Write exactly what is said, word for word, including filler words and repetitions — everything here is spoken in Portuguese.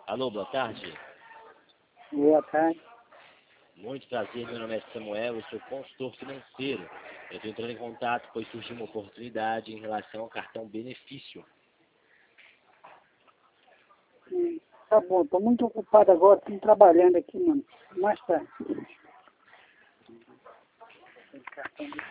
Alô, boa tarde. Boa tarde. Muito prazer, meu nome é Samuel, eu sou consultor financeiro. Eu estou entrando em contato, pois surgiu uma oportunidade em relação ao cartão benefício. Hum, Tá bom, tô muito ocupado agora, tô trabalhando aqui, mano. Mais tarde.